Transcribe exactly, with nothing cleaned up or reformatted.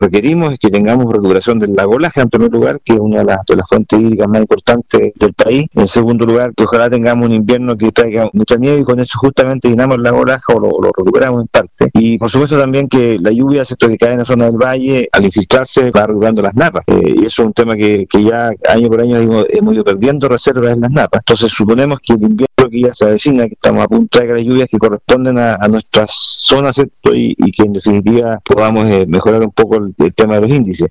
requerimos es que tengamos recuperación del lago Laja en primer lugar, que es una de las, de las fuentes hídricas más importantes del país. En segundo lugar, que ojalá tengamos un invierno que traiga mucha nieve y con eso justamente llenamos el lago Laja o lo, lo recuperamos en parte. Y por supuesto también que la lluvia, ¿cierto?, que cae en la zona del valle, al infiltrarse va recuperando las napas. Eh, y eso es un tema que, que ya año por año hemos, hemos ido perdiendo reservas en las napas. Entonces suponemos que el invierno que ya se avecina, que estamos a punto de que las lluvias que corresponden a, a nuestras zonas, ¿cierto?, y, y que en definitiva podamos eh, mejorar un poco el, el tema de los índices.